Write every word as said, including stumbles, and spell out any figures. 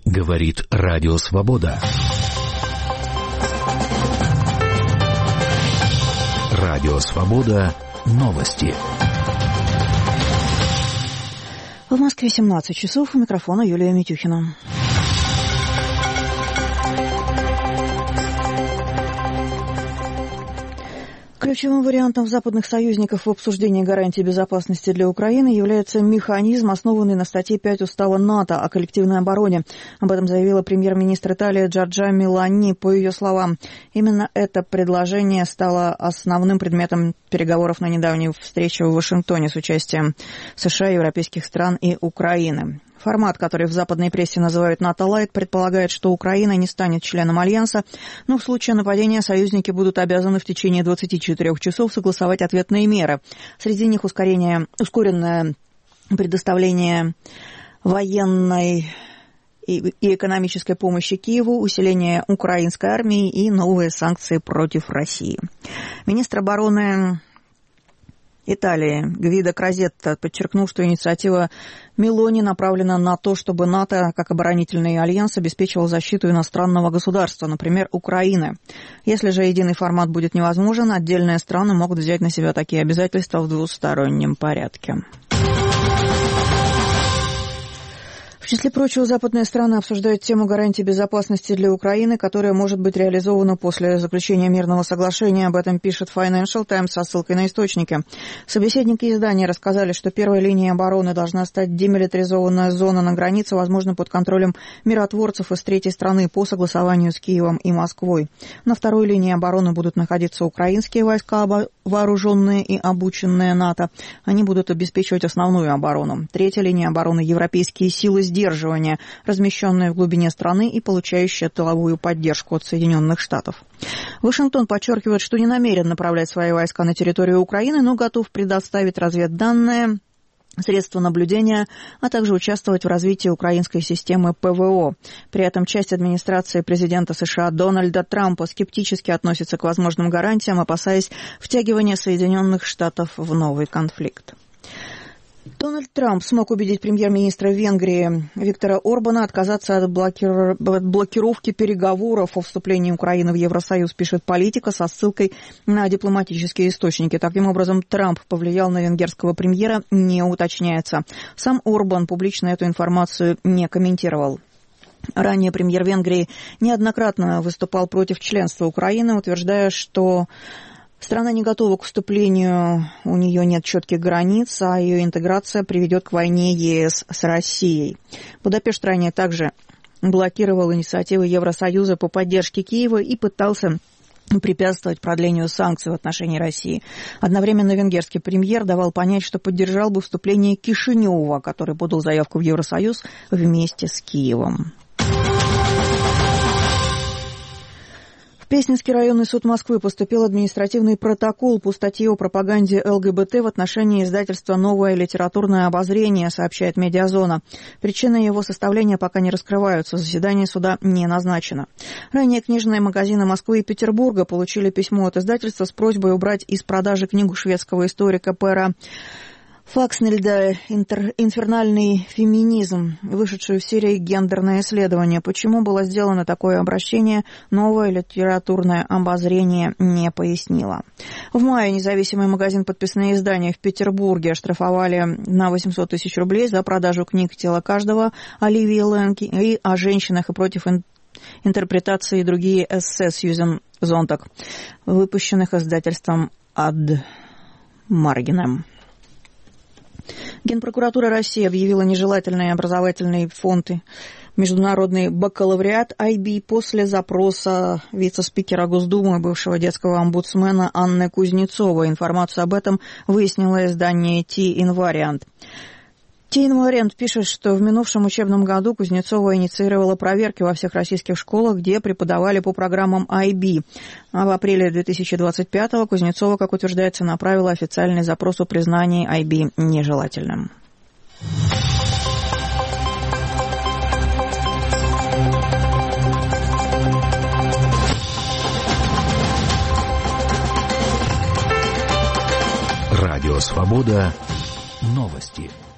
Говорит Радио Свобода. Радио Свобода. Новости. В Москве семнадцать часов. У микрофона Юлия Митюхина. Ключевым вариантом западных союзников в обсуждении гарантий безопасности для Украины является механизм, основанный на статье пять Устава НАТО о коллективной обороне. Об этом заявила премьер-министр Италии Джорджа Мелони. По ее словам, именно это предложение стало основным предметом переговоров на недавней встрече в Вашингтоне с участием США, европейских стран и Украины. Формат, который в западной прессе называют НАТО-лайт, предполагает, что Украина не станет членом Альянса, но в случае нападения союзники будут обязаны в течение двадцати четырёх часов согласовать ответные меры. Среди них ускорение, ускоренное предоставление военной и, и экономической помощи Киеву, усиление украинской армии и новые санкции против России. Министр обороны Италии Гвидо Крозетто подчеркнул, что инициатива Мелони направлена на то, чтобы НАТО, как оборонительный альянс, обеспечивал защиту иностранного государства, например, Украины. Если же единый формат будет невозможен, отдельные страны могут взять на себя такие обязательства в двустороннем порядке. В числе прочего, западные страны обсуждают тему гарантий безопасности для Украины, которая может быть реализована после заключения мирного соглашения. Об этом пишет Financial Times со ссылкой на источники. Собеседники издания рассказали, что первой линией обороны должна стать демилитаризованная зона на границе, возможно, под контролем миротворцев из третьей страны по согласованию с Киевом и Москвой. На второй линии обороны будут находиться украинские войска, вооруженные и обученные НАТО. Они будут обеспечивать основную оборону. Третья линия обороны – европейские силы сдерживания, размещенные в глубине страны и получающие тыловую поддержку от Соединенных Штатов. Вашингтон подчеркивает, что не намерен направлять свои войска на территорию Украины, но готов предоставить разведданные, средства наблюдения, а также участвовать в развитии украинской системы ПВО. При этом часть администрации президента США Дональда Трампа скептически относится к возможным гарантиям, опасаясь втягивания Соединенных Штатов в новый конфликт. Дональд Трамп смог убедить премьер-министра Венгрии Виктора Орбана отказаться от блокир... блокировки переговоров о вступлении Украины в Евросоюз, пишет Политика со ссылкой на дипломатические источники. Таким образом, Трамп повлиял на венгерского премьера, не уточняется. Сам Орбан публично эту информацию не комментировал. Ранее премьер Венгрии неоднократно выступал против членства Украины, утверждая, что страна не готова к вступлению, у нее нет четких границ, а ее интеграция приведет к войне ЕС с Россией. Будапешт ранее также блокировал инициативы Евросоюза по поддержке Киева и пытался препятствовать продлению санкций в отношении России. Одновременно венгерский премьер давал понять, что поддержал бы вступление Кишинева, который подал заявку в Евросоюз вместе с Киевом. В Песнинский районный суд Москвы поступил административный протокол по статье о пропаганде ЛГБТ в отношении издательства «Новое литературное обозрение», сообщает «Медиазона». Причины его составления пока не раскрываются, заседание суда не назначено. Ранее книжные магазины Москвы и Петербурга получили письмо от издательства с просьбой убрать из продажи книгу шведского историка Пера Факснельда «Инфернальный феминизм», вышедшую в серии «Гендерное исследование». Почему было сделано такое обращение, новое литературное обозрение не пояснило. В мае независимый магазин «Подписные издания» в Петербурге оштрафовали на восемьсот тысяч рублей за продажу книг «Тело каждого» Оливии Ленки и «О женщинах и против интерпретации» и другие эссе Сьюзен Зонтак, выпущенных издательством «Ад Маргином». Генпрокуратура России объявила нежелательный образовательный фонд «Международный бакалавриат ай би» после запроса вице-спикера Госдумы, бывшего детского омбудсмена Анны Кузнецовой. Информацию об этом выяснило издание Т-Инвариант. Т-Инвариант пишет, что в минувшем учебном году Кузнецова инициировала проверки во всех российских школах, где преподавали по программам ай би. А в апреле две тысячи двадцать пятого Кузнецова, как утверждается, направила официальный запрос о признании ай би нежелательным. Радио Свобода. Новости.